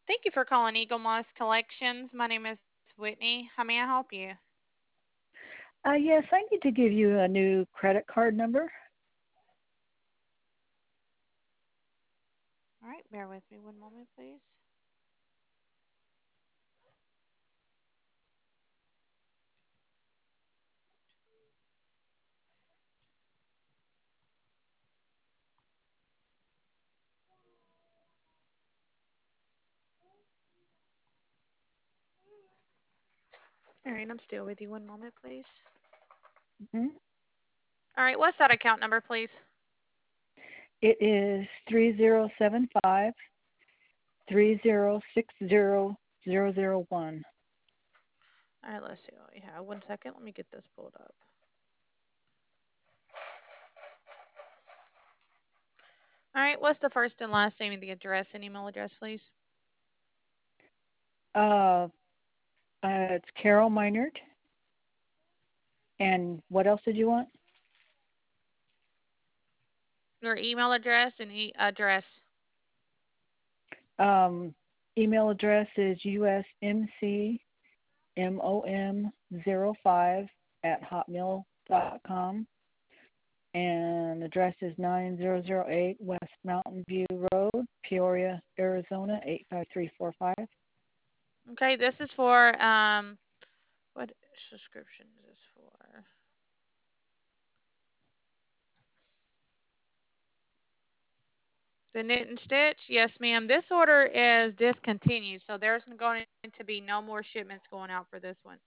Thank you for calling Eagle Moss Collections. My name is Whitney. How may I help you? Yes, I need to give you a new credit card number. All right, bear with me one moment, please. All right, I'm still with you. One moment, please. Hmm. All right, what's that account number, please? It is 3075 3060 001. All right, let's see what we have. 1 second. Let me get this pulled up. All right, what's the first and last name of the address and email address, please? Uh, it's Carol Meinert. And what else did you want? Your email address and address. Um, Email address is usmcmom05@hotmail.com. And address is 9008 West Mountain View Road, Peoria, Arizona 85345. Okay, this is for what subscription is this for? The knit and stitch? Yes, ma'am. This order is discontinued, so there's going to be no more shipments going out for this one.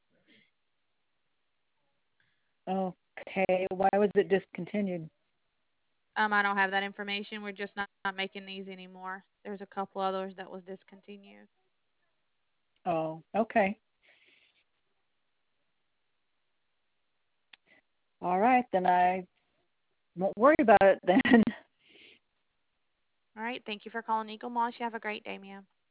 Okay, why was it discontinued? I don't have that information. We're just not making these anymore. There's a couple others that was discontinued. Oh, okay. All right, then I won't worry about it then. All right. Thank you for calling Eagle Moss. You have a great day, ma'am.